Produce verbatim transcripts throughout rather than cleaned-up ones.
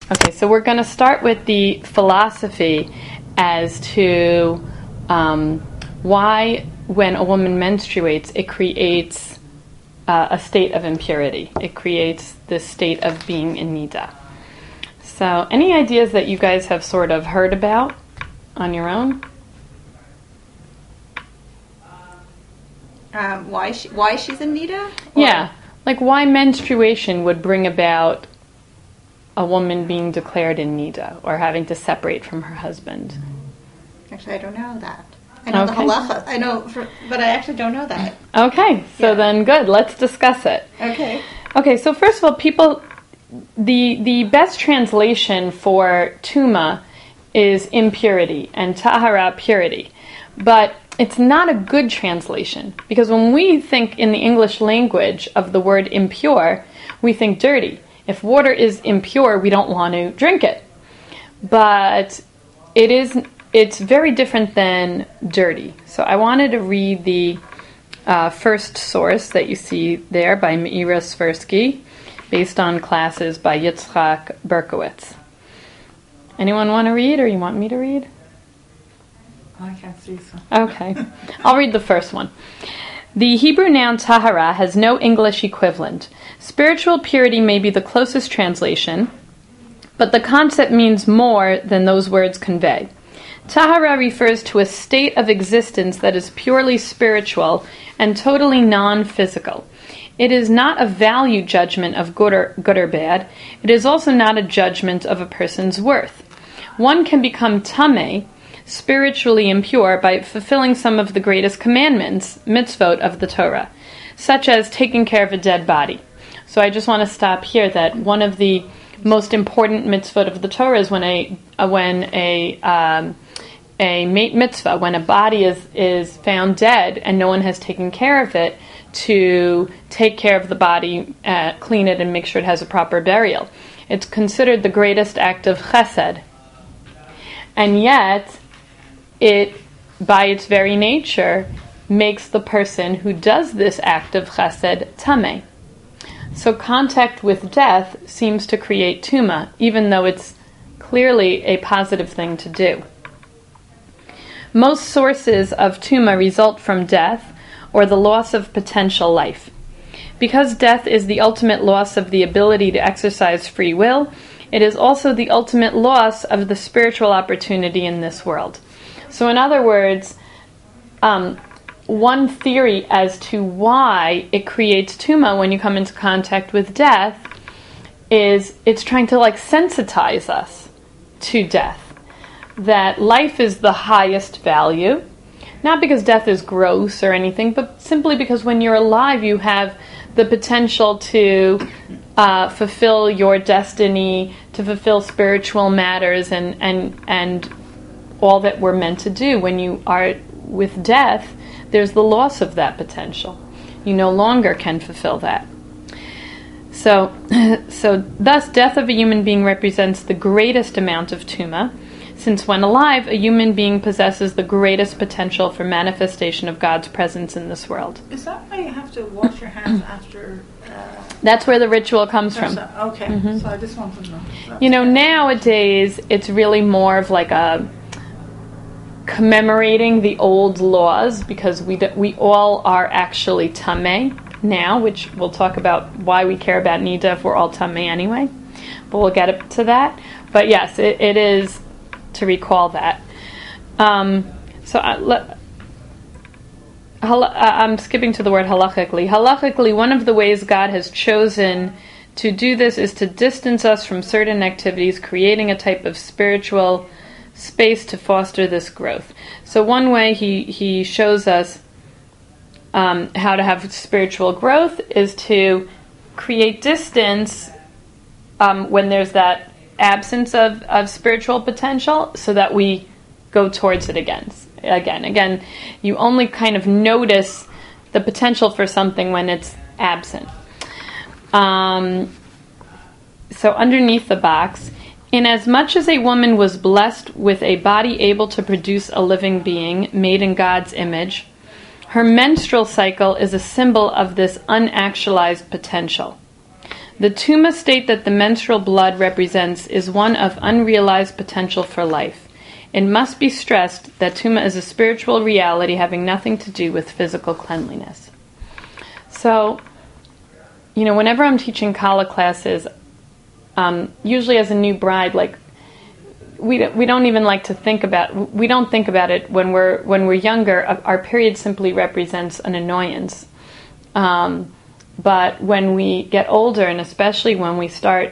Okay, so we're going to start with the philosophy as to um, why, when a woman menstruates, it creates uh, a state of impurity. It creates this state of being in nida. So, any ideas that you guys have sort of heard about on your own? Um, why she, why she's in nida? Or? Yeah, like why menstruation would bring about a woman being declared in nida or having to separate from her husband. Actually, I don't know that. I know okay. the halacha. I know, for, but I actually don't know that. Okay, so yeah. Then good. Let's discuss it. Okay. Okay, so first of all, people, the the best translation for tuma is impurity and tahara, purity, but it's not a good translation because when we think in the English language of the word impure, we think dirty. If water is impure, we don't want to drink it. But it is, it's very different than dirty. So I wanted to read the uh, first source that you see there by Meira Svirsky, based on classes by Yitzchak Berkowitz. Anyone want to read, or you want me to read? I can't see so. Okay. I'll read the first one. The Hebrew noun tahara has no English equivalent. Spiritual purity may be the closest translation, but the concept means more than those words convey. Tahara refers to a state of existence that is purely spiritual and totally non-physical. It is not a value judgment of good or, good or bad. It is also not a judgment of a person's worth. One can become tameh, spiritually impure, by fulfilling some of the greatest commandments, mitzvot, of the Torah, such as taking care of a dead body. So I just want to stop here that one of the most important mitzvot of the Torah is when a when a um, a mitzvah, when a body is, is found dead and no one has taken care of it, to take care of the body, uh, clean it, and make sure it has a proper burial. It's considered the greatest act of chesed. And yet, it, by its very nature, makes the person who does this act of chesed tameh. So contact with death seems to create tuma, even though it's clearly a positive thing to do. Most sources of tuma result from death or the loss of potential life. Because death is the ultimate loss of the ability to exercise free will, it is also the ultimate loss of the spiritual opportunity in this world. So in other words, um, one theory as to why it creates tuma when you come into contact with death is it's trying to like sensitize us to death. That life is the highest value, not because death is gross or anything, but simply because when you're alive you have the potential to uh, fulfill your destiny, to fulfill spiritual matters and, and, and all that we're meant to do. When you are with death, there's the loss of that potential. You no longer can fulfill that. So, so thus, death of a human being represents the greatest amount of tuma, since when alive, a human being possesses the greatest potential for manifestation of God's presence in this world. Is that why you have to wash your hands after? Uh, That's where the ritual comes from. Okay, mm-hmm. So I just wanted to know. That's you know, nowadays, it's really more of like a commemorating the old laws, because we do, we all are actually tameh now, which we'll talk about why we care about nida if we're all tameh anyway, but we'll get to that. But yes, it, it is to recall that. Um, so I, le, hal, I'm skipping to the word halachically. Halachically, one of the ways God has chosen to do this is to distance us from certain activities, creating a type of spiritual space to foster this growth. So one way he, he shows us um, how to have spiritual growth is to create distance um, when there's that absence of, of spiritual potential, so that we go towards it again. Again, again, you only kind of notice the potential for something when it's absent. Um, so underneath the box, inasmuch as a woman was blessed with a body able to produce a living being made in God's image, her menstrual cycle is a symbol of this unactualized potential. The tuma state that the menstrual blood represents is one of unrealized potential for life. It must be stressed that tuma is a spiritual reality having nothing to do with physical cleanliness. So, you know, whenever I'm teaching Kala classes, um, usually as a new bride, like we we don't even like to think about we don't think about it when we're when we're younger. Our period simply represents an annoyance. Um, but when we get older, and especially when we start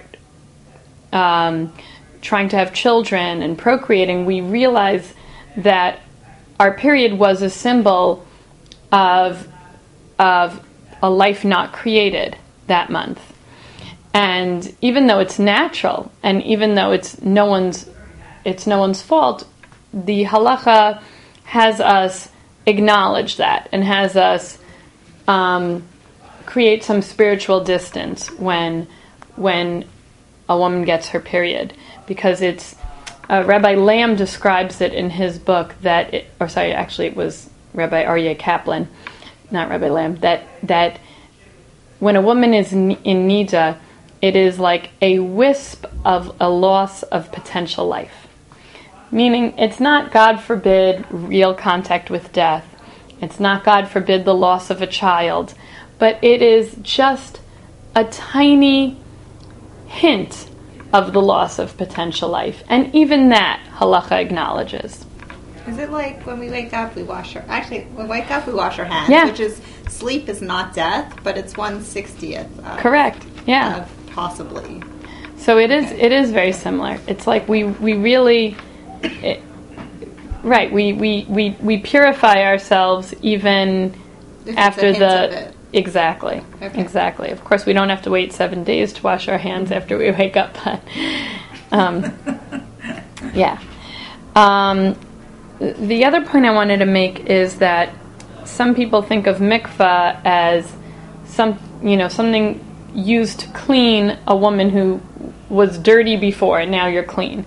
um, trying to have children and procreating, we realize that our period was a symbol of of a life not created that month. And even though it's natural, and even though it's no one's it's no one's fault, the halacha has us acknowledge that and has us um, create some spiritual distance when when a woman gets her period, because it's uh, Rabbi Lamb describes it in his book that, it, or sorry, actually it was Rabbi Aryeh Kaplan, not Rabbi Lamb, that that when a woman is in, in nida, it is like a wisp of a loss of potential life. Meaning, it's not, God forbid, real contact with death. It's not, God forbid, the loss of a child. But it is just a tiny hint of the loss of potential life. And even that, halacha acknowledges. Is it like when we wake up, we wash our... Actually, when we wake up, we wash our hands. Yeah. Which is, sleep is not death, but it's one sixtieth of... Correct, yeah. Of possibly. So it is, Okay. it is very similar. It's like we, we really... It, right, we, we, we, we purify ourselves even If it's after a hint the... of it. Exactly, Okay. exactly. Of course, we don't have to wait seven days to wash our hands after we wake up, but... Um, yeah. Um, the other point I wanted to make is that some people think of mikvah as some, you know, something used to clean a woman who was dirty before, and now you're clean.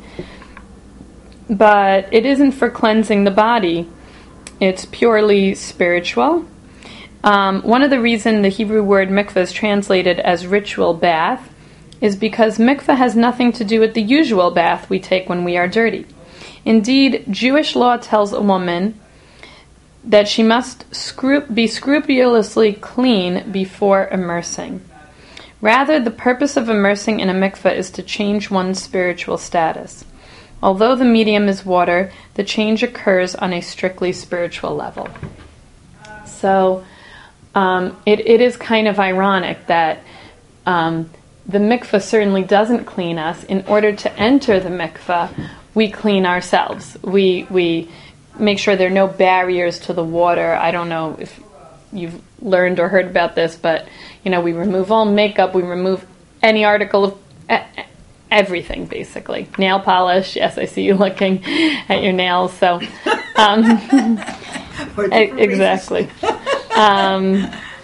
But it isn't for cleansing the body. It's purely spiritual. Um, one of the reasons the Hebrew word mikvah is translated as ritual bath is because mikvah has nothing to do with the usual bath we take when we are dirty. Indeed, Jewish law tells a woman that she must scru- be scrupulously clean before immersing. Rather, the purpose of immersing in a mikvah is to change one's spiritual status. Although the medium is water, the change occurs on a strictly spiritual level. So, um, it, it is kind of ironic that um, the mikvah certainly doesn't clean us. In order to enter the mikvah, we clean ourselves. We we make sure there are no barriers to the water. I don't know if you've learned or heard about this, but you know, we remove all makeup, we remove any article of uh, everything, basically. Nail polish. Yes, I see you looking at your nails. So, um, exactly. um,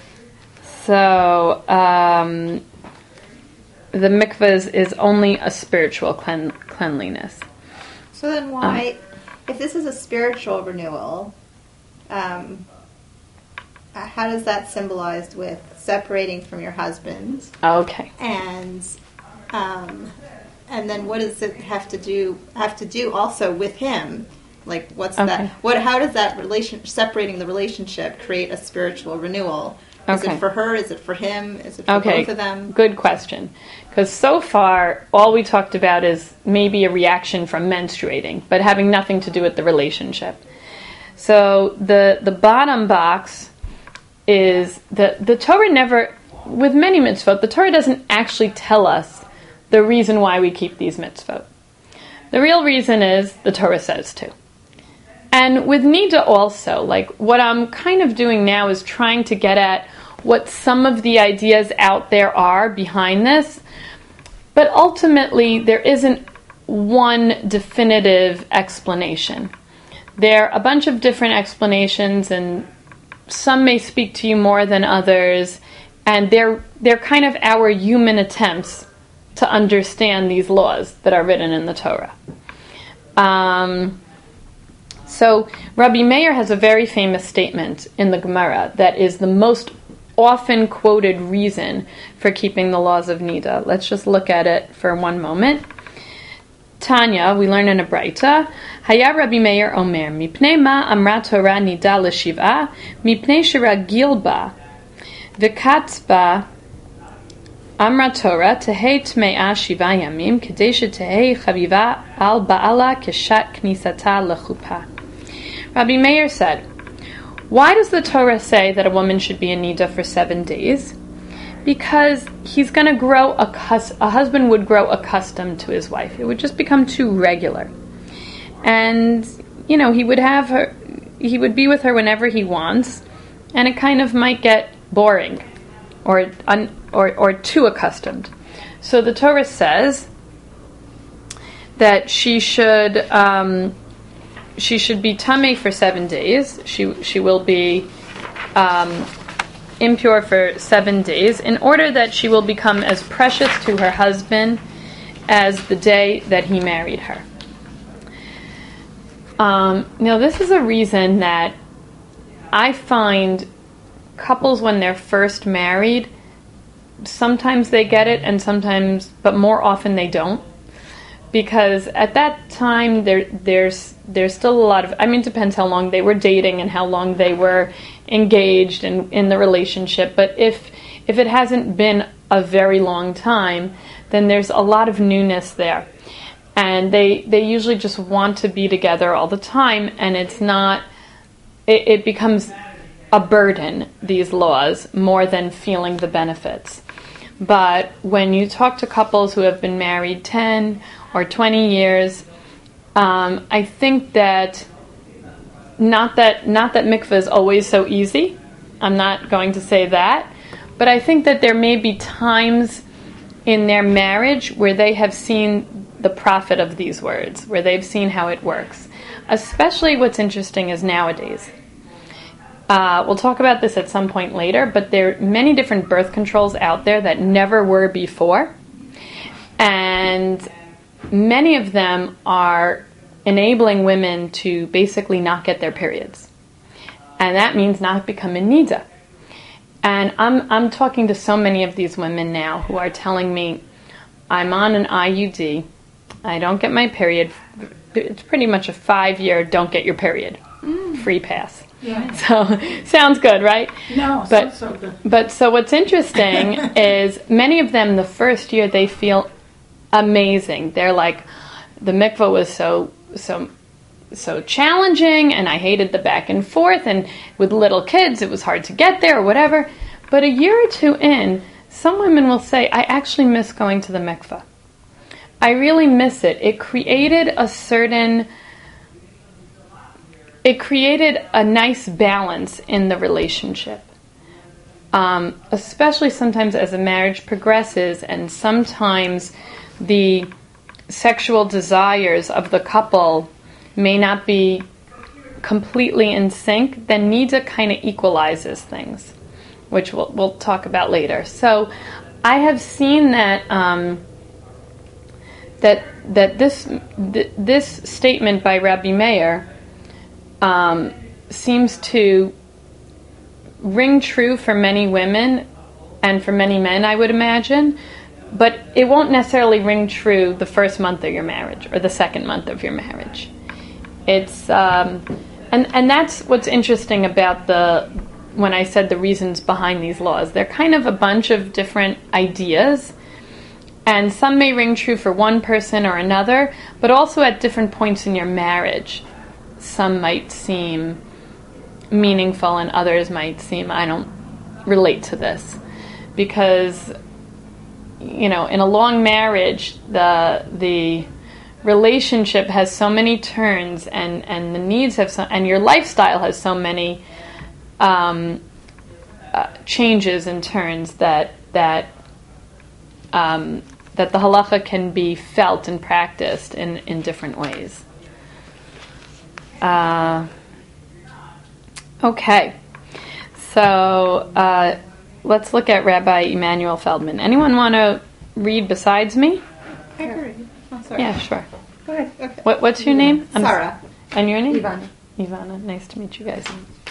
so um, the mikvah is, is only a spiritual clean, cleanliness. So then why, um, if this is a spiritual renewal, um, how does that symbolize with separating from your husband? Okay. And um, and then what does it have to do have to do also with him? Like what's okay. that? What? How does that relation separating the relationship create a spiritual renewal? Is okay. it for her? Is it for him? Is it for okay. both of them? Good question. Because so far, all we talked about is maybe a reaction from menstruating, but having nothing to do with the relationship. So the the bottom box is the the Torah never, with many mitzvot, the Torah doesn't actually tell us the reason why we keep these mitzvot. The real reason is the Torah says to. And with Nida also, like what I'm kind of doing now is trying to get at what some of the ideas out there are behind this. But ultimately, there isn't one definitive explanation. There are a bunch of different explanations, and some may speak to you more than others, and they're they're kind of our human attempts to understand these laws that are written in the Torah. Um, so Rabbi Meir has a very famous statement in the Gemara that is the most often quoted reason for keeping the laws of Nida. Let's just look at it for one moment. Tanya, we learn in a Braita, Haya Rabbi Meir Omer, Mipnei ma amra Torah nida l'shiv'a, mipnei shiragil ba, v'katz ba amra Torah tehei tme'a shiva yamim, kedei shetehei chaviva al ba'ala keshat knisata lechupa. Rabbi Meir said, why does the Torah say that a woman should be in nida for seven days? Because he's going to grow, accus- a husband would grow accustomed to his wife. It would just become too regular. And, you know, he would have her, he would be with her whenever he wants, and it kind of might get boring or un, or, or too accustomed. So the Torah says that she should um, she should be tamei for seven days. She she will be um, impure for seven days in order that she will become as precious to her husband as the day that he married her. Um, now, this is a reason that I find couples, when they're first married, sometimes they get it and sometimes, but more often they don't. Because at that time, there, there's there's still a lot of, I mean, it depends how long they were dating and how long they were engaged in, in the relationship. But if if it hasn't been a very long time, then there's a lot of newness there. And they they usually just want to be together all the time, and it's not, it, it becomes a burden, these laws, more than feeling the benefits. But when you talk to couples who have been married ten or twenty years, um, I think that not that not that mikveh is always so easy. I'm not going to say that, but I think that there may be times in their marriage where they have seen the profit of these words, where they've seen how it works. Especially what's interesting is nowadays. Uh, we'll talk about this at some point later, but there are many different birth controls out there that never were before. And many of them are enabling women to basically not get their periods. And that means not become in nida. And I'm I'm talking to so many of these women now who are telling me, I'm on an I U D, I don't get my period. It's pretty much a five-year don't get your period mm. free pass. Yeah. So sounds good, right? No, but so, so good. But so what's interesting is many of them the first year they feel amazing. They're like, the mikvah was so so so challenging, and I hated the back and forth, and with little kids it was hard to get there or whatever. But a year or two in, some women will say, I actually miss going to the mikvah. I really miss it. It created a certain It created a nice balance in the relationship, um, especially sometimes as a marriage progresses and sometimes the sexual desires of the couple may not be completely in sync, then nida kind of equalizes things, which we'll, we'll talk about later. So I have seen that um, that that this th- this statement by Rabbi Meir Um, seems to ring true for many women and for many men, I would imagine, but it won't necessarily ring true the first month of your marriage or the second month of your marriage. It's um, and and that's what's interesting about the when I said the reasons behind these laws. They're kind of a bunch of different ideas, and some may ring true for one person or another, but also at different points in your marriage. Some might seem meaningful and others might seem, I don't relate to this. Because, you know, in a long marriage, the the relationship has so many turns and, and the needs have so, and your lifestyle has so many um, uh, changes and turns that that um, that the halacha can be felt and practiced in, in different ways. Uh, okay, so uh, let's look at Rabbi Emanuel Feldman. Anyone want to read besides me? I can read. Oh, sorry. Yeah, sure. Go ahead. Okay. What, what's your name? I'm Sarah. And your name? Ivana. Ivana. Nice to meet you guys.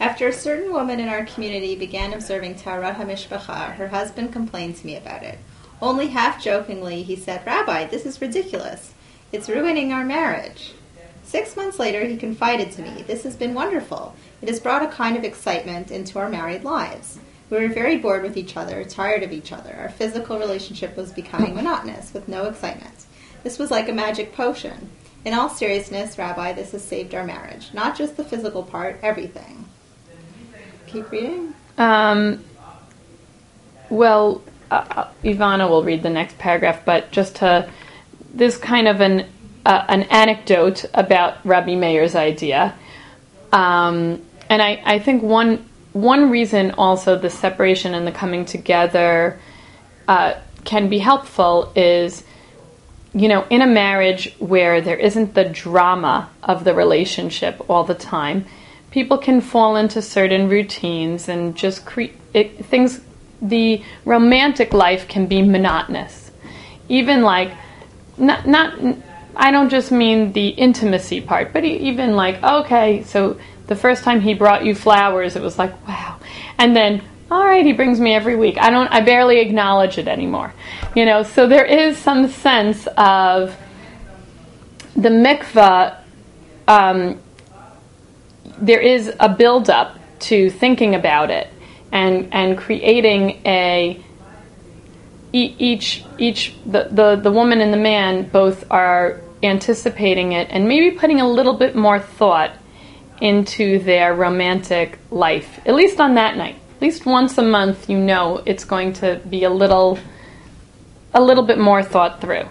After a certain woman in our community began observing Taharat HaMishpacha, her husband complained to me about it. Only half-jokingly, he said, "Rabbi, this is ridiculous. It's ruining our marriage." Six months later, he confided to me, "This has been wonderful. It has brought a kind of excitement into our married lives. We were very bored with each other, tired of each other. Our physical relationship was becoming monotonous, with no excitement. This was like a magic potion. In all seriousness, Rabbi, this has saved our marriage. Not just the physical part, everything." Keep reading. Um, well, uh, Ivana will read the next paragraph, but just to, this kind of an uh, an anecdote about Rabbi Meir's idea. Um, and I, I think one one reason also the separation and the coming together uh, can be helpful is, you know, in a marriage where there isn't the drama of the relationship all the time, people can fall into certain routines and just create things. The romantic life can be monotonous. Even like, not, not, I don't just mean the intimacy part, but even like, okay, so the first time he brought you flowers, it was like, wow. And then, all right, he brings me every week. I don't, I barely acknowledge it anymore. You know, so there is some sense of the mikvah, um, there is a build-up to thinking about it and and creating a e- each each the, the the woman and the man both are anticipating it and maybe putting a little bit more thought into their romantic life, at least on that night. At least once a month, you know it's going to be a little a little bit more thought through.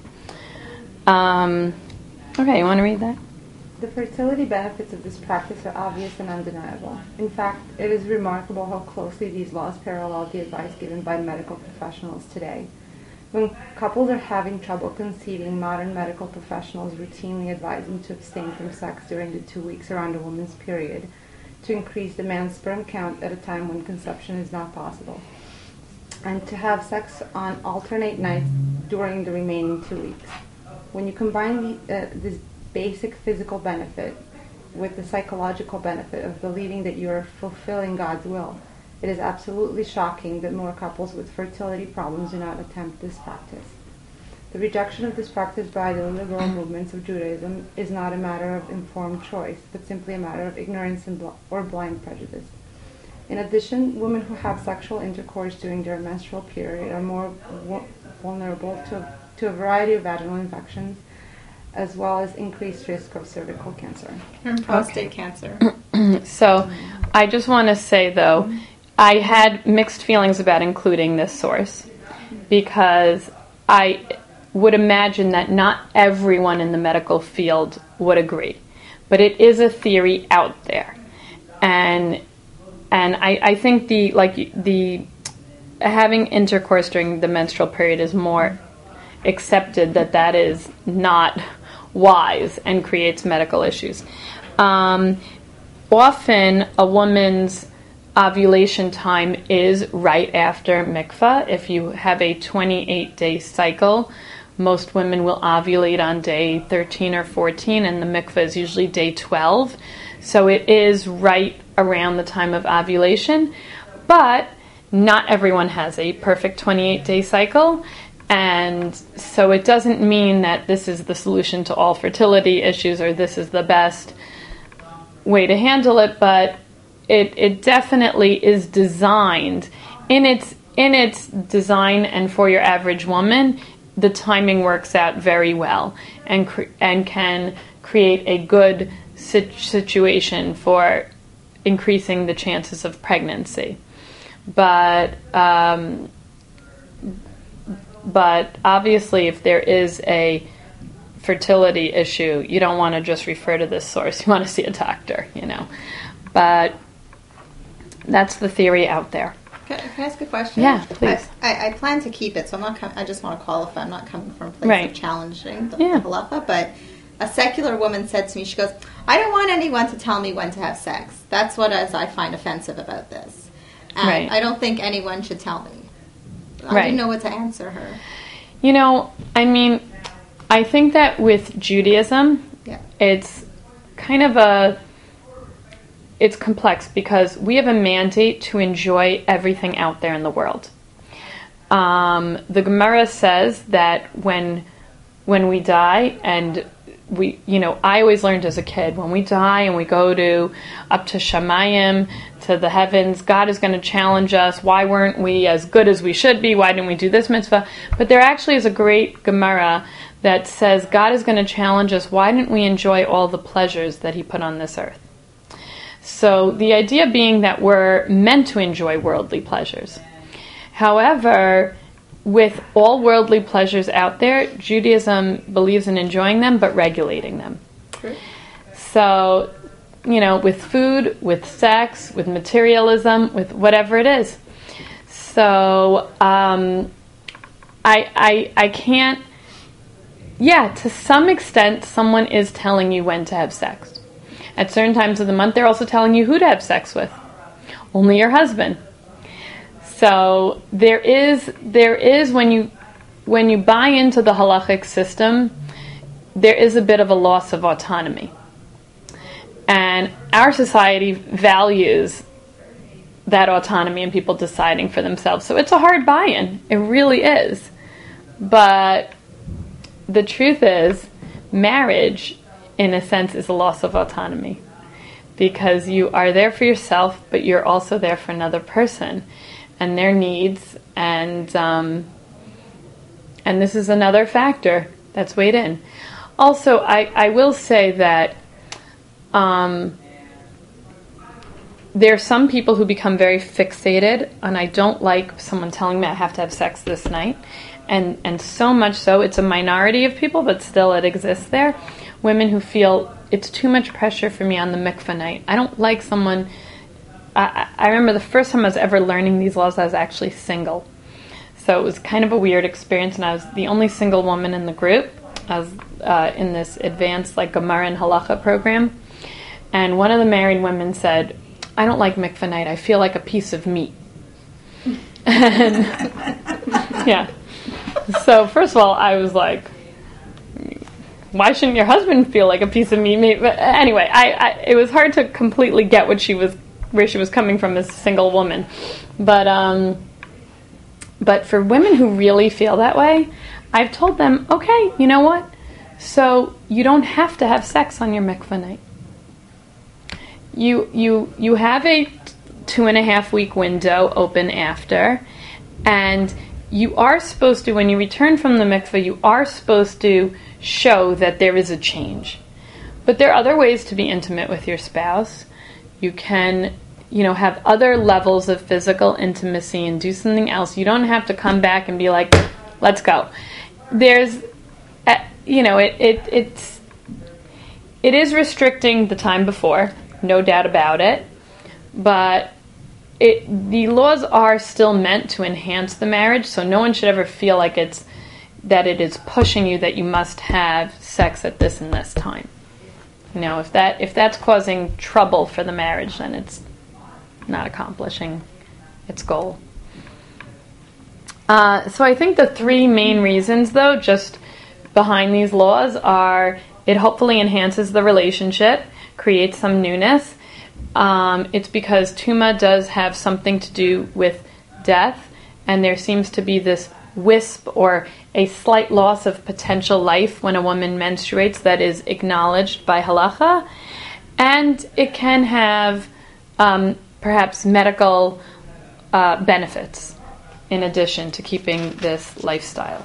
Um, okay, you want to read that? The fertility benefits of this practice are obvious and undeniable. In fact, it is remarkable how closely these laws parallel the advice given by medical professionals today. When couples are having trouble conceiving, modern medical professionals routinely advise them to abstain from sex during the two weeks around a woman's period to increase the man's sperm count at a time when conception is not possible, and to have sex on alternate nights during the remaining two weeks. When you combine the, uh, this basic physical benefit with the psychological benefit of believing that you are fulfilling God's will, it is absolutely shocking that more couples with fertility problems do not attempt this practice. The rejection of this practice by the liberal movements of Judaism is not a matter of informed choice, but simply a matter of ignorance and bl- or blind prejudice. In addition, women who have sexual intercourse during their menstrual period are more w- vulnerable to, to a variety of vaginal infections, as well as increased risk of cervical cancer. And prostate okay. cancer. So, I just want to say, though, I had mixed feelings about including this source because I would imagine that not everyone in the medical field would agree. But it is a theory out there. And and I, I think the like the having intercourse during the menstrual period is more accepted that that is not wise and creates medical issues. Um, often a woman's ovulation time is right after mikvah. If you have a twenty-eight day cycle, most women will ovulate on day thirteen or fourteen, and the mikvah is usually day twelve. So it is right around the time of ovulation. But not everyone has a perfect twenty-eight day cycle. And so it doesn't mean that this is the solution to all fertility issues or this is the best way to handle it, but it it definitely is designed in its in its design, and for your average woman, the timing works out very well and cre- and can create a good sit- situation for increasing the chances of pregnancy. But um, But obviously, if there is a fertility issue, you don't want to just refer to this source. You want to see a doctor, you know. But that's the theory out there. Can, can I ask a question? Yeah, please. I, I, I plan to keep it, so I'm not. Com- I just want to qualify. I'm not coming from a place right. of challenging the, yeah. the halacha. But a secular woman said to me, she goes, "I don't want anyone to tell me when to have sex. That's what as I find offensive about this. And right. I don't think anyone should tell me." I right. didn't know what to answer her. You know, I mean, I think that with Judaism, yeah. it's kind of a it's complex because we have a mandate to enjoy everything out there in the world. Um, the Gemara says that when when we die, and we, you know, I always learned as a kid, when we die and we go to up to Shamayim, to the heavens, God is going to challenge us. Why weren't we as good as we should be? Why didn't we do this mitzvah? But there actually is a great Gemara that says God is going to challenge us. Why didn't we enjoy all the pleasures that He put on this earth? So the idea being that we're meant to enjoy worldly pleasures. However, with all worldly pleasures out there, Judaism believes in enjoying them but regulating them. True. So, you know, with food, with sex, with materialism, with whatever it is. So, um, I, I, I can't, yeah, to some extent, someone is telling you when to have sex. At certain times of the month, they're also telling you who to have sex with. Only your husband. So there is, there is when you when you buy into the halachic system, there is a bit of a loss of autonomy. And our society values that autonomy and people deciding for themselves. So it's a hard buy-in. It really is. But the truth is, marriage, in a sense, is a loss of autonomy. Because you are there for yourself, but you're also there for another person and their needs, and um, and this is another factor that's weighed in. Also, I, I will say that um, there are some people who become very fixated, and I don't like someone telling me I have to have sex this night, and, and so much so, it's a minority of people, but still it exists there. Women who feel it's too much pressure for me on the mikvah night. I don't like someone... I, I remember the first time I was ever learning these laws, I was actually single. So it was kind of a weird experience, and I was the only single woman in the group. I was uh, in this advanced like Gemara and Halacha program. And one of the married women said, I don't like mikvah night. I feel like a piece of meat. And yeah. So first of all, I was like, why shouldn't your husband feel like a piece of meat? But anyway, I, I it was hard to completely get what she was where she was coming from as a single woman. But um, but for women who really feel that way, I've told them, okay, you know what? So you don't have to have sex on your mikvah night. You you you have a two and a half week window open after, and you are supposed to, when you return from the mikvah, you are supposed to show that there is a change. But there are other ways to be intimate with your spouse. You can, you know, have other levels of physical intimacy and do something else. You don't have to come back and be like, let's go. There's, uh, you know, it, it it's it is restricting the time before, no doubt about it. But it the laws are still meant to enhance the marriage, so no one should ever feel like it's that it is pushing you that you must have sex at this and this time. You know, if that if that's causing trouble for the marriage, then it's not accomplishing its goal. Uh, so I think the three main reasons, though, just behind these laws are it hopefully enhances the relationship, creates some newness. Um, it's because Tuma does have something to do with death, and there seems to be this wisp or a slight loss of potential life when a woman menstruates that is acknowledged by halacha, and it can have um, perhaps medical uh, benefits in addition to keeping this lifestyle.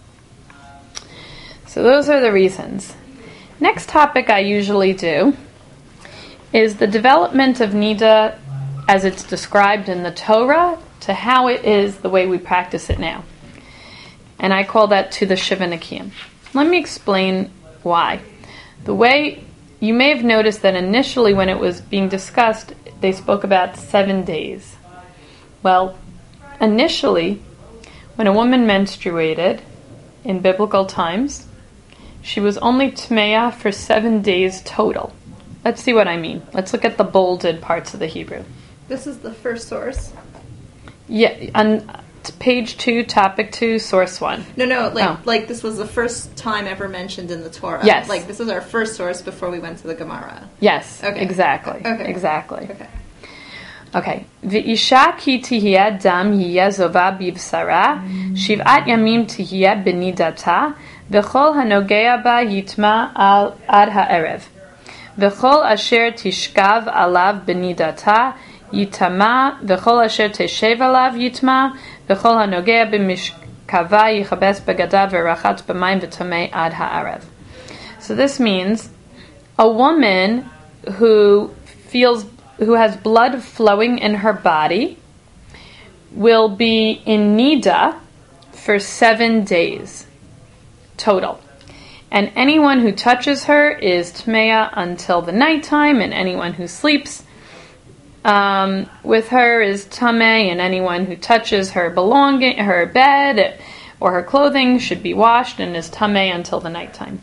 So those are the reasons. Next topic I usually do is the development of Nida as it's described in the Torah to how it is the way we practice it now. And I call that to the Shiva Nikiyim. Let me explain why. The way, you may have noticed that initially when it was being discussed, they spoke about seven days. Well, initially, when a woman menstruated in biblical times, she was only tmeya for seven days total. Let's see what I mean. Let's look at the bolded parts of the Hebrew. This is the first source. Yeah, and t- page two, topic two, source one. No, no, like Oh. like this was the first time ever mentioned in the Torah. Yes. Like this was our first source before we went to the Gemara. Yes, Okay. exactly. Okay. Exactly. Okay. Okay. V'isha ki tihiyeh dam yiyeh zova bivsara, shiv'at yamim tihiyeh benidata, v'chol hanogea ba yitma al ad ha'erev. V'chol asher tishkav alav benidata, yitama, v'chol asher teshev alav yitma, v'chol hanogea b'mishkava yichabes begadav v'rachat b'mayim v'tamei ad ha'erev. So this means a woman who feels who has blood flowing in her body will be in nida for seven days total. And anyone who touches her is tmeya until the nighttime, and anyone who sleeps um, with her is tameh, and anyone who touches her belonging, her bed or her clothing should be washed and is tameh until the nighttime.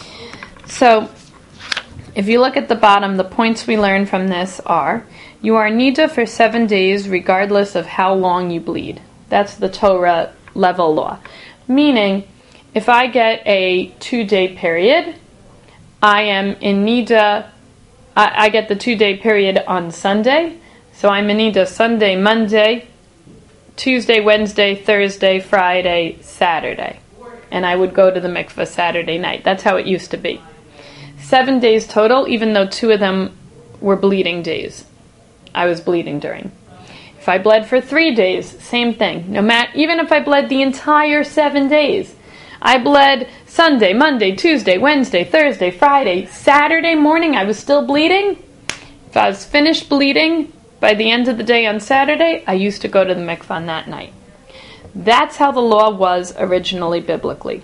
So, if you look at the bottom, the points we learn from this are, you are nida for seven days regardless of how long you bleed. That's the Torah level law. Meaning, if I get a two-day period, I am in nida, I, I get the two-day period on Sunday, so I'm in nida Sunday, Monday, Tuesday, Wednesday, Thursday, Friday, Saturday. And I would go to the mikveh Saturday night. That's how it used to be. Seven days total, even though two of them were bleeding days. I was bleeding during. If I bled for three days, same thing. No matter, even if I bled the entire seven days, I bled Sunday, Monday, Tuesday, Wednesday, Thursday, Friday, Saturday morning, I was still bleeding. If I was finished bleeding by the end of the day on Saturday, I used to go to the mikvah on that night. That's how the law was originally biblically.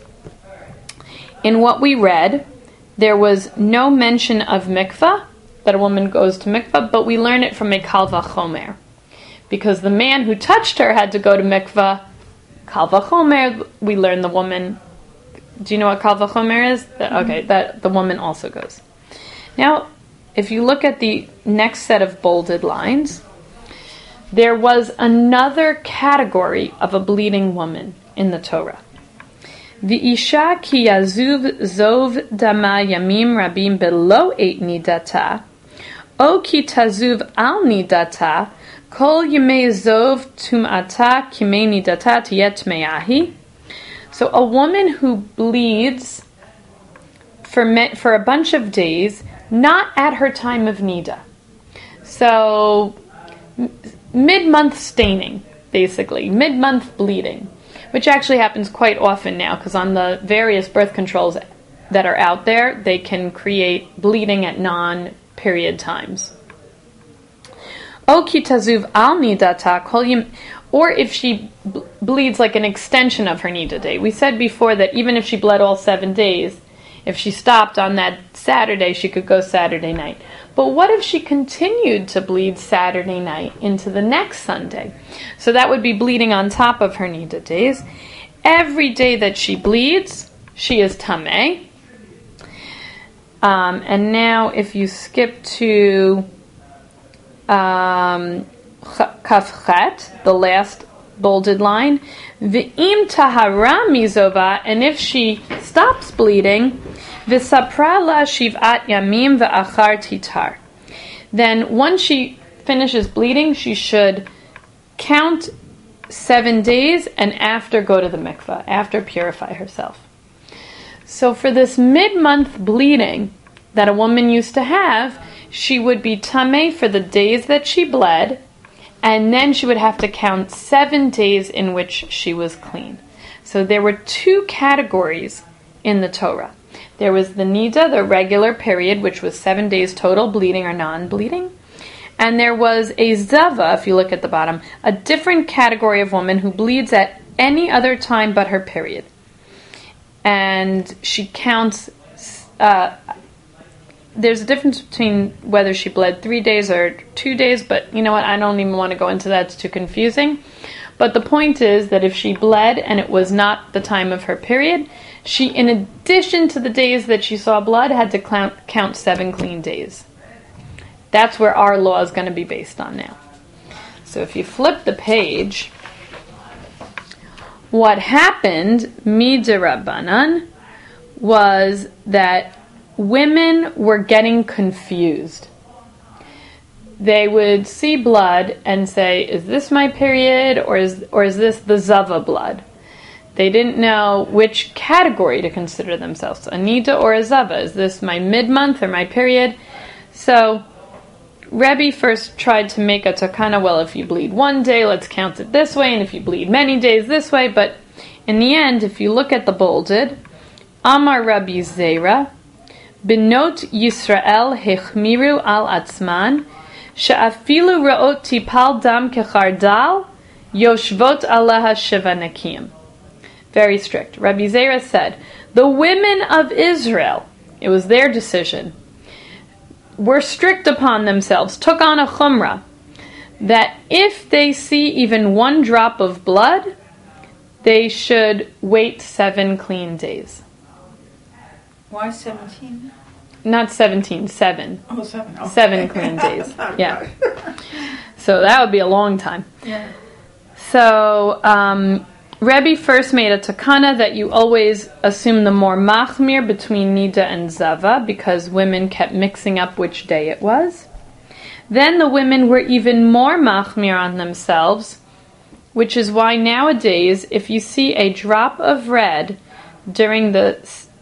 In what we read, there was no mention of mikvah, that a woman goes to mikvah, but we learn it from a kal vachomer. Because the man who touched her had to go to mikvah, kal vachomer, we learn the woman. Do you know what kal vachomer is? Mm-hmm. Okay, that the woman also goes. Now, if you look at the next set of bolded lines, there was another category of a bleeding woman in the Torah. V'isha ki yazuv zov dama yamim rabim belo et nidata, o ki tazuv al nidata, kol yemei zov tum'ata kimei nidata tiyet meyahi. So a woman who bleeds for me, for a bunch of days, not at her time of nida. So m- mid-month staining, basically, mid-month bleeding. Which actually happens quite often now, because on the various birth controls that are out there, they can create bleeding at non-period times. O ki tazuv al nidata kol yim, or if she b- bleeds like an extension of her nida day. We said before that even if she bled all seven days, if she stopped on that Saturday, she could go Saturday night. But what if she continued to bleed Saturday night into the next Sunday? So that would be bleeding on top of her nida days. Every day that she bleeds, she is tameh. Um, and now if you skip to um, kafchet, the last bolded line, v'im tahara mizova, and if she stops bleeding, v'sapra la shiv'at yamim v'achar titar. Then once she finishes bleeding, she should count seven days and after go to the mikveh, after purify herself. So for this mid-month bleeding that a woman used to have, she would be tameh for the days that she bled, and then she would have to count seven days in which she was clean. So there were two categories in the Torah. There was the nida, the regular period, which was seven days total, bleeding or non-bleeding. And there was a zava, if you look at the bottom, a different category of woman who bleeds at any other time but her period. And she counts, uh, there's a difference between whether she bled three days or two days, but you know what, I don't even want to go into that, it's too confusing. But the point is that if she bled and it was not the time of her period, she, in addition to the days that she saw blood, had to count, count seven clean days. That's where our law is going to be based on now. So if you flip the page, what happened, midirabanan, was that women were getting confused. They would see blood and say, is this my period, or is or is this the Zava blood? They didn't know which category to consider themselves, a Nida or a Zava. Is this my mid-month or my period? So Rebbe first tried to make a takana, well, if you bleed one day, let's count it this way, and if you bleed many days, this way. But in the end, if you look at the bolded, Amar Rabbi Zera, Benot Yisrael hechmiru al atzman, she'afilu ra'ot tipal dam kechardal, yoshvot alaha shevanakim. Very strict. Rabbi Zera said, the women of Israel, it was their decision, were strict upon themselves, took on a chumrah, that if they see even one drop of blood, they should wait seven clean days. Why seventeen? Not seventeen, seven. Oh, seven. Okay. Seven clean days. Yeah. So that would be a long time. Yeah. So, um, Rebbe first made a takana that you always assume the more machmir between Nida and Zava, because women kept mixing up which day it was. Then the women were even more machmir on themselves, which is why nowadays, if you see a drop of red during the,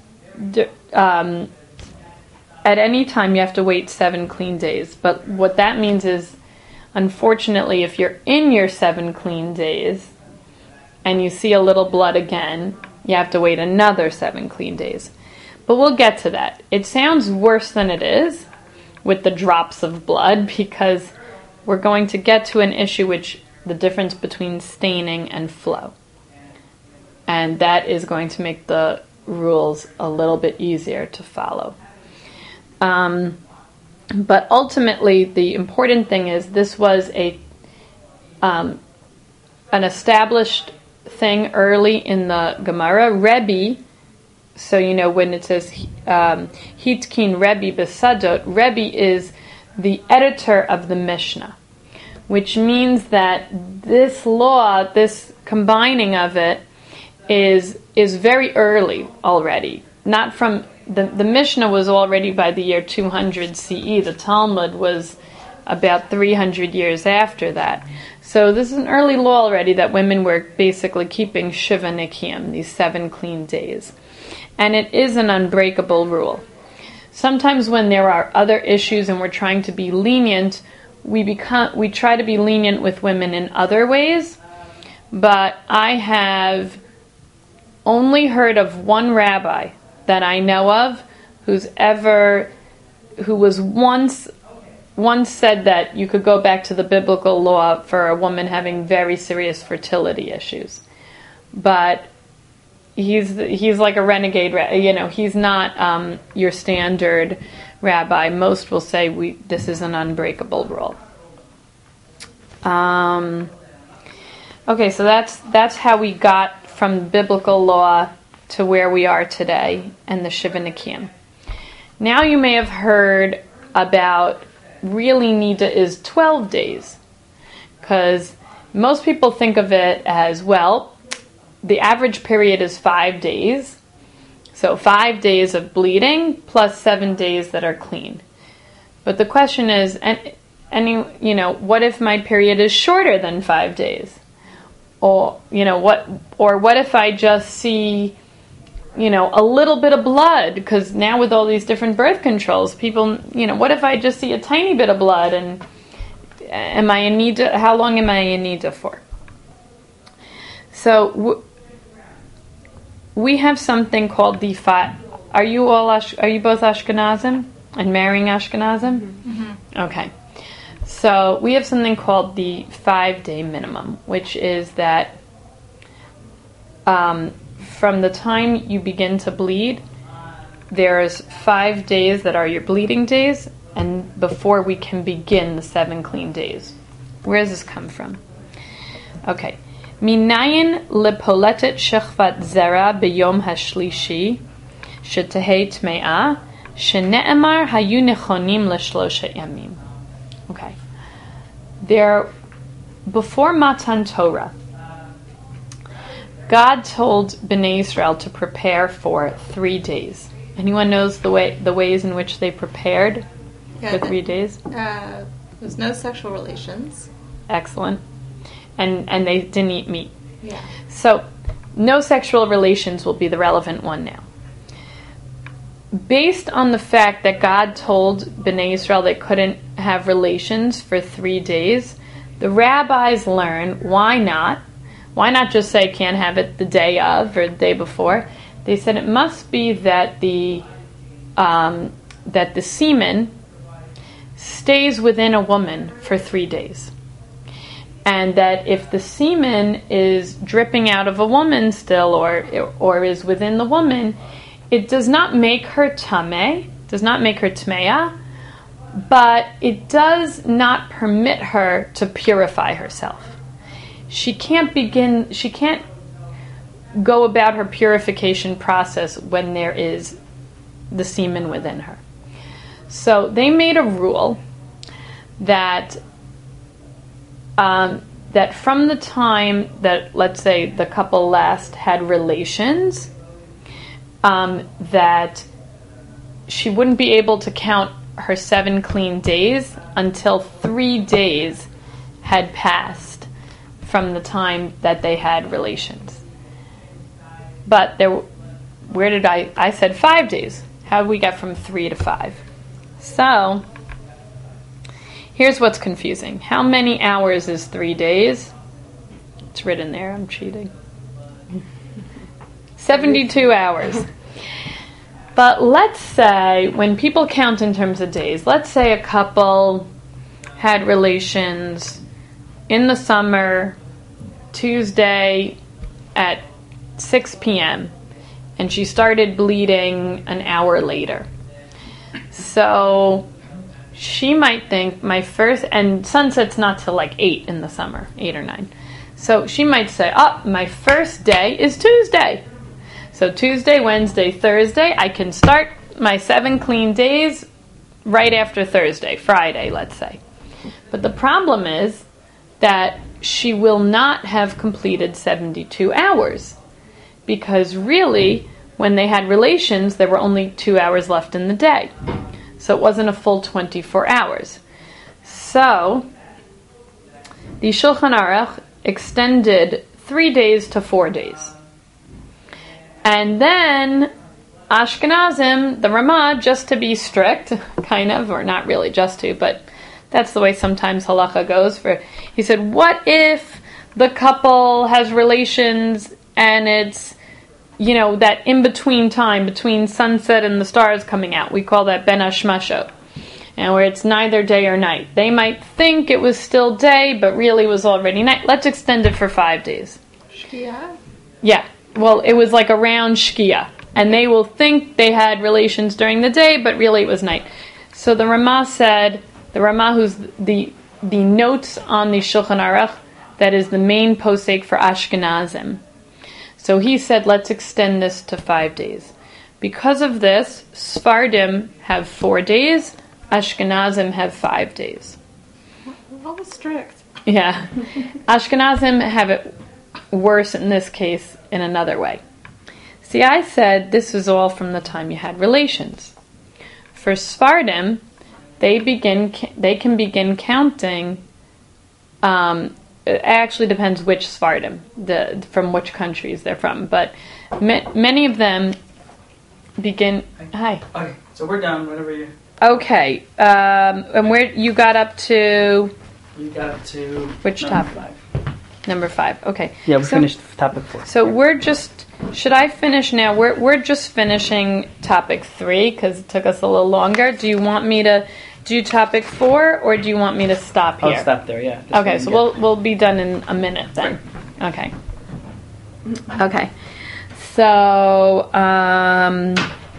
um, at any time you have to wait seven clean days. But what that means is, unfortunately, if you're in your seven clean days, and you see a little blood again, you have to wait another seven clean days. But we'll get to that. It sounds worse than it is with the drops of blood, because we're going to get to an issue which the difference between staining and flow. And that is going to make the rules a little bit easier to follow. Um, but ultimately, the important thing is this was a um, an established thing early in the Gemara. Rebbe, so you know when it says um, Hitkin Rebbe Besadot, Rebbe is the editor of the Mishnah, which means that this law, this combining of it, is is very early already. Not from the the Mishnah was already by the year two hundred C E. The Talmud was about three hundred years after that. So this is an early law already that women were basically keeping Shiva Nikiyim, these seven clean days. And it is an unbreakable rule. Sometimes when there are other issues and we're trying to be lenient, we become we try to be lenient with women in other ways. But I have only heard of one rabbi that I know of who's ever, who was once once said that you could go back to the biblical law for a woman having very serious fertility issues. But he's he's like a renegade, you know, he's not um, your standard rabbi. Most will say we this is an unbreakable rule. Um, okay, so that's that's how we got from biblical law to where we are today and the Shiva Nikiyim. Now you may have heard about really Nida is twelve days, because most people think of it as, well, the average period is five days, so five days of bleeding plus seven days that are clean. But the question is, and any, you know, what if my period is shorter than five days? Or, you know, what, or what if I just see, you know, a little bit of blood? Because now with all these different birth controls, people, you know, what if I just see a tiny bit of blood, and am I in need to, how long am I in need for? So w- we have something called the five. Are you all? Ash- are you both Ashkenazim and marrying Ashkenazim? Mm-hmm. Okay. So we have something called the five-day minimum, which is that um, from the time you begin to bleed, there's five days that are your bleeding days, and before we can begin the seven clean days. Where does this come from? Okay. Minayin lepoletet shechvat zera beyom hashlishi shetehei tme'ah shene'emar hayu nechonim leshlosha yamim. Okay. There, before Matan Torah, God told Bnei Israel to prepare for three days. Anyone knows the way the ways in which they prepared Yeah, for the- three days? Uh, there's no sexual relations. Excellent. And and they didn't eat meat. Yeah. So, no sexual relations will be the relevant one now. Based on the fact that God told Bnei Israel they couldn't have relations for three days, the rabbis learn why not. Why not just say can't have it the day of or the day before? They said it must be that the um, that the semen stays within a woman for three days. And that if the semen is dripping out of a woman still, or or is within the woman, it does not make her tameh, does not make her tmeya, but it does not permit her to purify herself. She can't begin. She can't go about her purification process when there is the semen within her. So they made a rule that. Um, that from the time that, let's say, the couple last had relations, um, that she wouldn't be able to count her seven clean days until three days had passed from the time that they had relations. But there, where did I, I said five days. How did we get from three to five? So, here's what's confusing. How many hours is three days? It's written there. I'm cheating. seventy-two hours. But let's say, when people count in terms of days, let's say a couple had relations in the summer, Tuesday at six p.m., and she started bleeding an hour later. So she might think my first, and sunset's not till like eight in the summer, eight or nine. So she might say, oh, my first day is Tuesday. So Tuesday, Wednesday, Thursday, I can start my seven clean days right after Thursday, Friday, let's say. But the problem is that she will not have completed seventy-two hours. Because really, when they had relations, there were only two hours left in the day. So it wasn't a full twenty-four hours. So, the Shulchan Aruch extended three days to four days. And then, Ashkenazim, the Ramah, just to be strict, kind of, or not really just to, but that's the way sometimes halacha goes. For he said, what if the couple has relations and it's, you know, that in-between time between sunset and the stars coming out? We call that ben hashmashot, and where it's neither day or night. They might think it was still day, but really was already night. Let's extend it for five days. Shkia? Yeah. Well, it was like around Shkia. And they will think they had relations during the day, but really it was night. So the Ramah said, the Ramah who's the the notes on the Shulchan Aruch, that is the main posek for Ashkenazim. So he said, let's extend this to five days. Because of this, Sfardim have four days, Ashkenazim have five days. That was strict. Yeah. Ashkenazim have it worse in this case in another way. See, I said this is all from the time you had relations. For Sfardim, they begin. They can begin counting. Um, it actually depends which Sfardim, the from which countries they're from, but ma- many of them begin. Hi. Okay, so we're done. Whenever you Okay, um, and where you got up to? you got up to Which number topic? five. Number five. Okay. Yeah, we So- finished topic four. So we're just, should I finish now? We're we're just finishing topic three because it took us a little longer. Do you want me to do topic four, or do you want me to stop here? I'll stop there. Yeah. This Okay, one so we we'll get- we'll be done in a minute then. Okay. Okay. So um,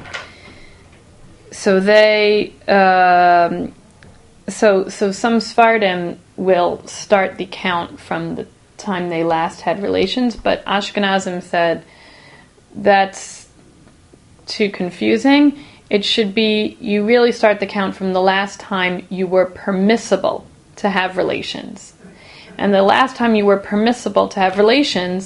so they um, so so some Sfardim will start the count from the time they last had relations, but Ashkenazim said that's too confusing. It should be, you really start the count from the last time you were permissible to have relations. And the last time you were permissible to have relations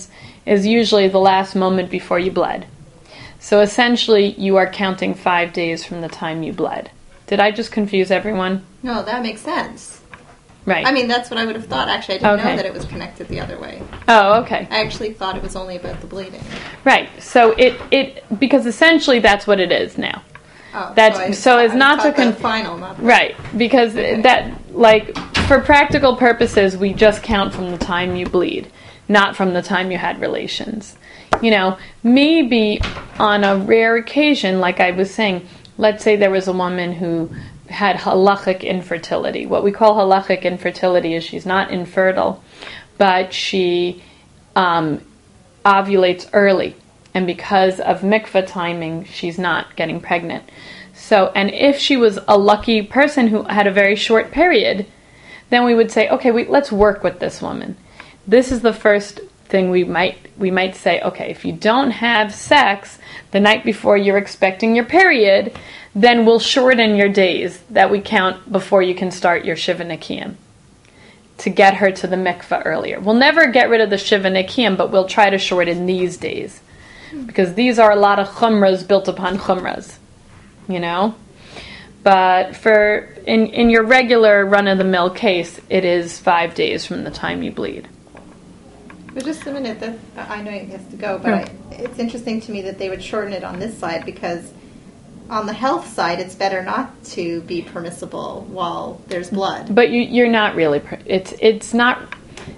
is usually the last moment before you bled. So essentially, you are counting five days from the time you bled. Did I just confuse everyone? No, that makes sense. Right. I mean, that's what I would have thought. Actually, I didn't Okay. know that it was connected the other way. Oh, okay. I actually thought it was only about the bleeding. Right. So it, it because essentially that's what it is now. Oh, That's so, I, so it's I not to thought the con- final, not the right, because Okay. that, like, for practical purposes, we just count from the time you bleed, not from the time you had relations. You know, maybe on a rare occasion, like I was saying, let's say there was a woman who had halachic infertility. What we call halachic infertility is she's not infertile, but she um, ovulates early. And because of mikvah timing, she's not getting pregnant. So, and if she was a lucky person who had a very short period, then we would say, okay, we, let's work with this woman. This is the first thing we might we might say, okay, if you don't have sex the night before you're expecting your period, then we'll shorten your days that we count before you can start your Shiva Nikiyim to get her to the mikvah earlier. We'll never get rid of the Shiva Nikiyim, but we'll try to shorten these days. Because these are a lot of chumras built upon chumras, you know? But for in, in your regular run-of-the-mill case, it is five days from the time you bleed. But just a minute, that, I know he has to go, but I, it's interesting to me that they would shorten it on this side because on the health side, it's better not to be permissible while there's blood. But you, you're not really, per- it's it's not,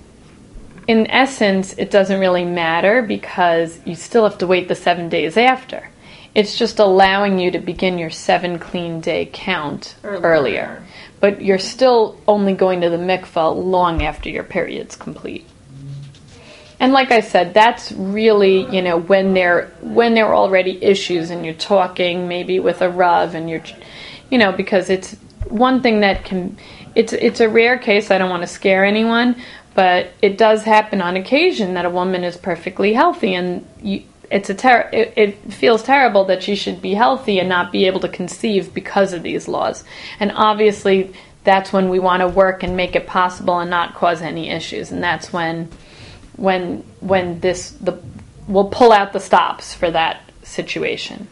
in essence, it doesn't really matter because you still have to wait the seven days after. It's just allowing you to begin your seven clean day count Earlier. earlier. But you're still only going to the mikvah long after your period's complete. And like I said, that's really, you know, when there when there are already issues and you're talking maybe with a Rav and you're, you know, because it's one thing that can, it's it's a rare case. I don't want to scare anyone, but it does happen on occasion that a woman is perfectly healthy and you, it's a ter- it, it feels terrible that she should be healthy and not be able to conceive because of these laws. And obviously, that's when we want to work and make it possible and not cause any issues. And that's when. when when this the we'll pull out the stops for that situation,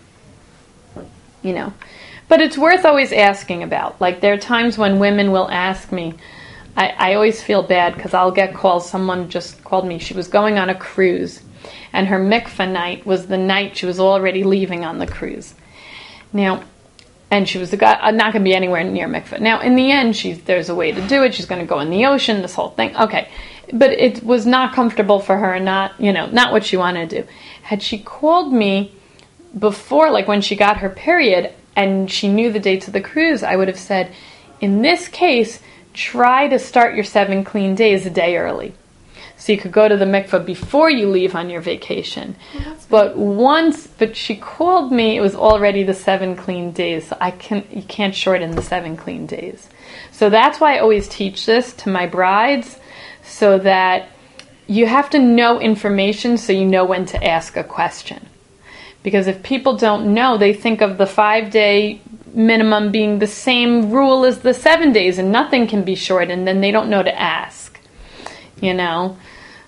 you know. But it's worth always asking about. Like, there are times when women will ask me, I, I always feel bad because I'll get calls. Someone just called me. She was going on a cruise and her mikvah night was the night she was already leaving on the cruise. Now, and she was not going to be anywhere near mikvah. Now, in the end, she's, there's a way to do it. She's going to go in the ocean, this whole thing. Okay. But it was not comfortable for her, not, you know, not what she wanted to do. Had she called me before, like when she got her period, and she knew the dates of the cruise, I would have said, in this case, try to start your seven clean days a day early. So you could go to the mikvah before you leave on your vacation. Oh, but once, but she called me, it was already the seven clean days. So I can, you can't shorten the seven clean days. So that's why I always teach this to my brides, so that you have to know information so you know when to ask a question. Because if people don't know, they think of the five-day minimum being the same rule as the seven days and nothing can be shortened, then they don't know to ask. You know?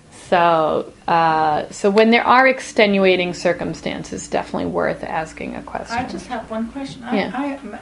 So, uh, so when there are extenuating circumstances, definitely worth asking a question. I just have one question. I, Yeah. I am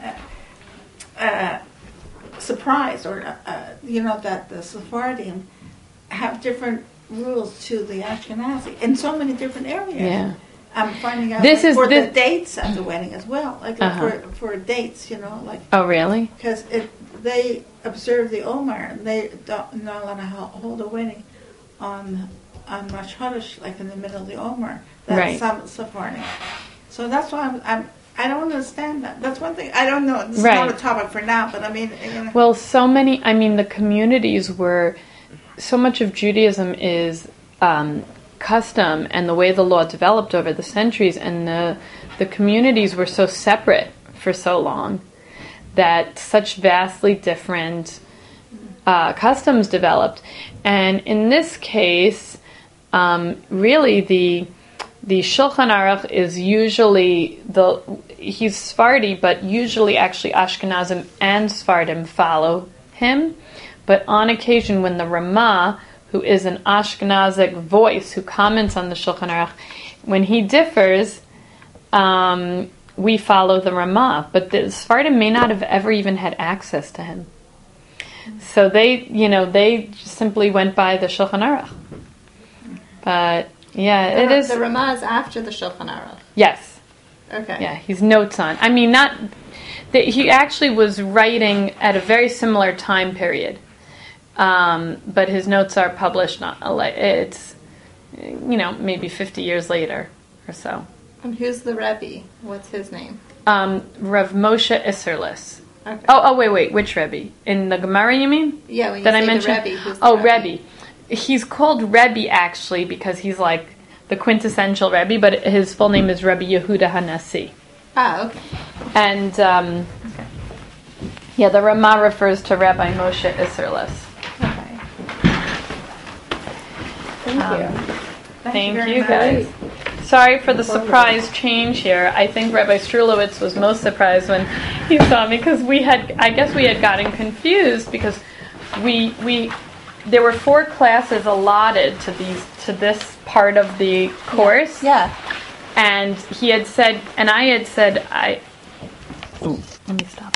uh, uh, surprised, or uh, you know, that the Sephardim have different rules to the Ashkenazi in so many different areas. Yeah. I'm finding out This like, is for this- the dates at the wedding as well, like Uh-huh. for for dates, you know, like Oh, really? because it they observe the Omer and they don't not allowed to ho- hold a wedding on on Rosh Chodesh, like in the middle of the Omer. That's Right. some Sephardim. So that's why I'm, I'm I don't understand that. That's one thing I don't know. This Right. is not a topic for now, but I mean, you know. Well, so many, I mean, the communities were, so much of Judaism is um, custom and the way the law developed over the centuries, and the the communities were so separate for so long that such vastly different uh, customs developed. And in this case, um, really the the Shulchan Aruch is usually the he's Sephardi, but usually actually Ashkenazim and Sephardim follow him. But on occasion, when the Ramah, who is an Ashkenazic voice who comments on the Shulchan Aruch, when he differs, um, we follow the Ramah. But the Sephardim may not have ever even had access to him. So they, you know, they simply went by the Shulchan Aruch. But yeah, The, it is. the Ramah is after the Shulchan Aruch. Yes. Okay. Yeah, he's notes on. I mean, not. The, he actually was writing at a very similar time period, um, but his notes are published. Not a li- it's, you know, maybe fifty years later or so. And who's the Rebbe? What's his name? Um, Rav Moshe Isserlis. Okay. Oh, oh, wait, wait. Which Rebbe? In the Gemara, you mean? Yeah, when you that say I mentioned. the Rebbe, who's the oh, Rebbe? Rebbe. He's called Rebbe actually because he's like the quintessential Rebbe, but his full name is Rebbe Yehuda Hanassi. Ah, okay. And um, yeah, the Ramah refers to Rabbi Moshe Isserlis. Okay. Thank Um, you. Thank, Thank you, very you, much. guys. Sorry for the surprise change here. I think Rabbi Strulowitz was most surprised when he saw me because we had, I guess we had gotten confused because we we there were four classes allotted to these to this part of the course. Yeah. And he had said, and I had said, I. Ooh, let me stop.